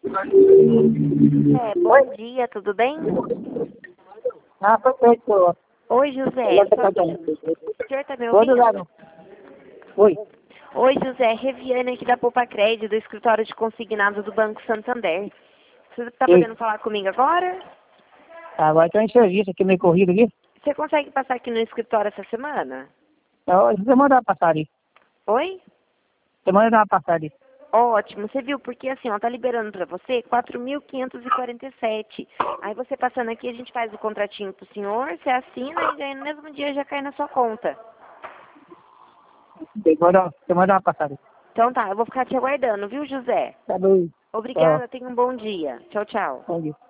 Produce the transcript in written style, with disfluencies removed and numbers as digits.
Bom dia, tudo bem? Ah, perfeito. Oi, José. O senhor tá me Oi, ouvindo? Eduardo. Oi. Oi, José. Reviane aqui da Poupa Crédito, do escritório de consignado do Banco Santander. Você tá Oi. podendo falar comigo agora? Agora estou em serviço aqui, meio corrido aqui. Você consegue passar aqui no escritório essa semana? Você manda uma passagem. Oi? Você manda uma passagem. Ótimo, você viu? Porque assim, ó, tá liberando pra você 4.547. Aí você passando aqui, a gente faz o contratinho pro senhor, você assina e ganha no mesmo dia já cai na sua conta. Você manda uma passagem. Então tá, eu vou ficar te aguardando, viu, José? Tá bom. Tchau. Obrigada, tenha um bom dia. Tchau, tchau. Bom dia.